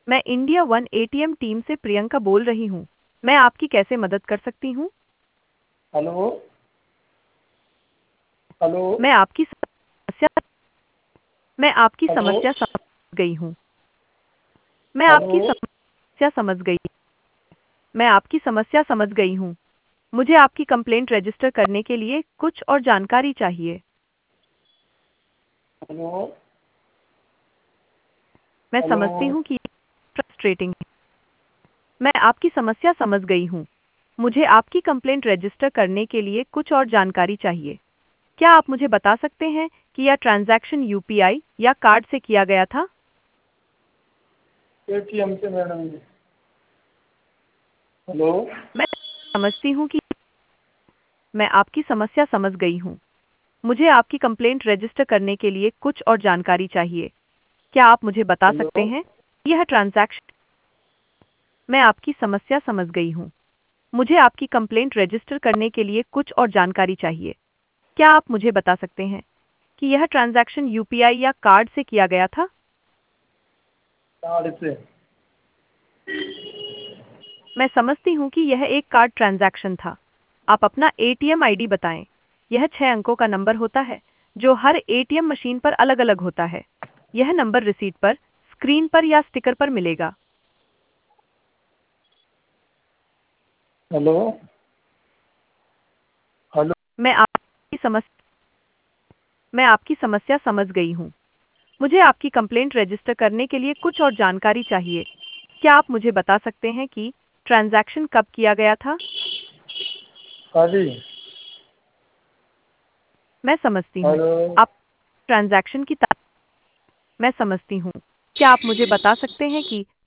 मैं India one ATM team से प्रियंका बोल रही हूँ। मैं आपकी कैसे मदद कर सकती हूँ? हेलो। हेलो। मैं आपकी समस्या मैं आपकी हेलो। समस्या समझ गई हूँ। मैं हेलो। आपकी समस्या समझ गई। मैं आपकी समस्या समझ गई हूँ। मुझे आपकी कंप्लेंट रजिस्टर करने के लिए कुछ और जानकारी चाहिए। हेलो। मैं हेलो। समझती हूँ कि फ्रस्ट्रेटिंग है। मैं आपकी समस्या समझ गई हूँ। मुझे आपकी कंप्लेंट रजिस्टर करने के लिए कुछ और जानकारी चाहिए। क्या आप मुझे बता सकते हैं कि यह ट्रांजैक्शन यूपीआई या कार्ड से किया गया था? एटीएम से मैडम जी। हेलो। मैं समझती हूँ कि मैं आपकी समस्या समझ गई हूँ। मुझे आपकी कंप्लेंट रजिस्टर करने के लिए कुछ और जानकारी चाहिए। क्या आप मुझे बता सकते हेलो। हैं यह ट्रांजैक्शन? मैं आपकी समस्या समझ गई हूँ। मुझे आपकी कंप्लेंट रजिस्टर करने के लिए कुछ और जानकारी चाहिए। क्या आप मुझे बता सकते हैं कि यह ट्रांजैक्शन यूपीआई या कार्ड से किया गया था? कार्ड से। मैं समझती हूँ कि यह एक कार्ड ट्रांजैक्शन था। आप अपना एटीएम आईडी बताएं। यह 6 अंकों का नंबर होता है जो हर एटीएम मशीन पर अलग-अलग होता है। यह नंबर रिसीट पर, स्क्रीन पर या स्टिकर पर मिलेगा। हेलो। हेलो। मैं आपकी समझ मैं आपकी समस्या समझ गई हूँ। मुझे आपकी कंप्लेंट रजिस्टर करने के लिए कुछ और जानकारी चाहिए। क्या आप मुझे बता सकते हैं कि ट्रांजैक्शन कब किया गया था? हाँ जी। मैं समझती हूँ। हेलो। आप ट्रांजैक्शन की मैं समझती हूँ। क्या आप मुझे बता सकते हैं कि